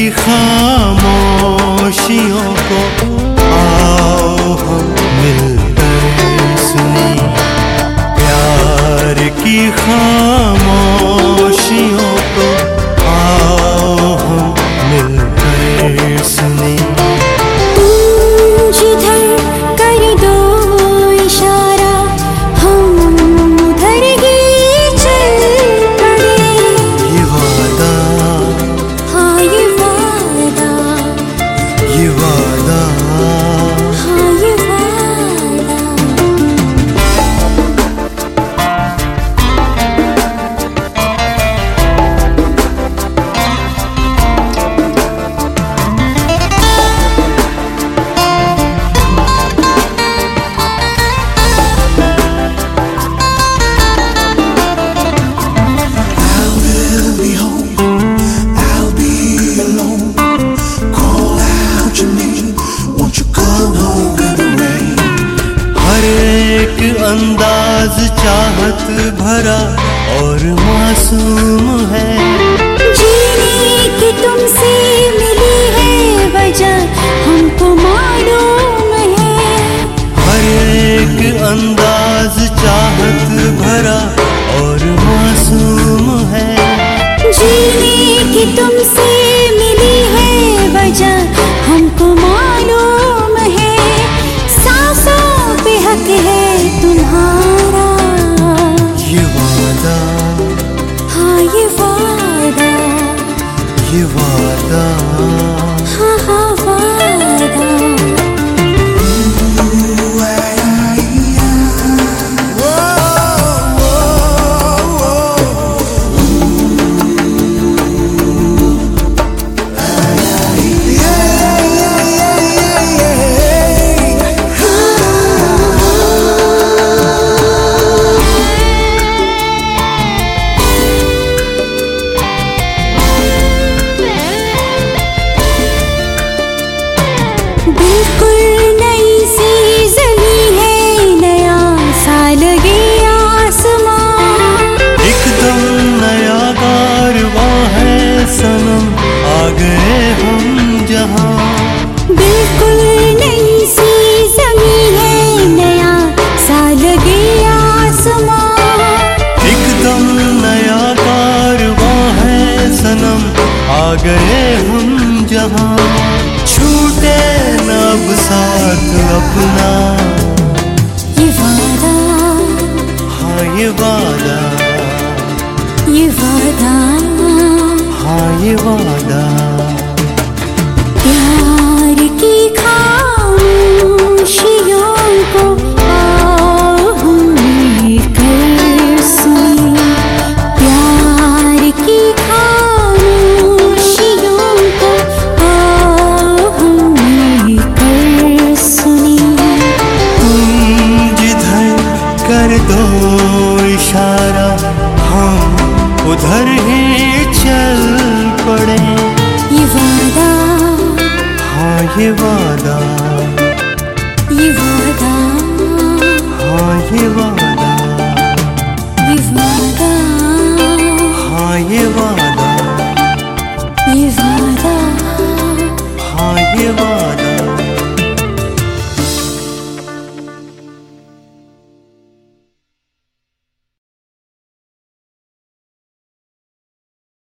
खामोशियों को आओ हम मिलकर सुने। प्यार की खामोशियों को आओ हम मिलकर सुने। जिधर कर दो इशारा हम उधर ही चल पड़े। ये वादा, हाँ ये वादा, ये वादा, हाँ ये वादा। अंदाज चाहत भरा और मासूम है। जीने की तुमसे मिली है वजह हमको मालूम है। हर एक अंदाज चाहत भरा और मासूम है। जीने की तुमसे मिली है वजह हमको मालूम है। सांसों पे हक है तुम्हारा। ये वादा, हाँ ये वादा, ये वादा, हाँ हाँ वादा। बिल्कुल नई सी ज़मीं है, नया सा लगे आसमां। एकदम नया कारवां है सनम, आ गए हम जहां। बिल्कुल नई सी ज़मीं है, नया सा लगे आसमां। एकदम नया कारवां है सनम, आ गए हम जहां। छूटे न अब साथ अपना। ये वादा, हाँ ये वादा, ये वादा, हाँ ये वादा। प्यार की खामोशियों को आओ हम मिलकर सुने। प्यार की खामोशियों को आओ हम मिलकर सुने। तुम जिधर कर दो इशारा हम उधर ही चल पड़े। ये वादा, हाँ ये वादा, ये वादा, हाँ ये वादा।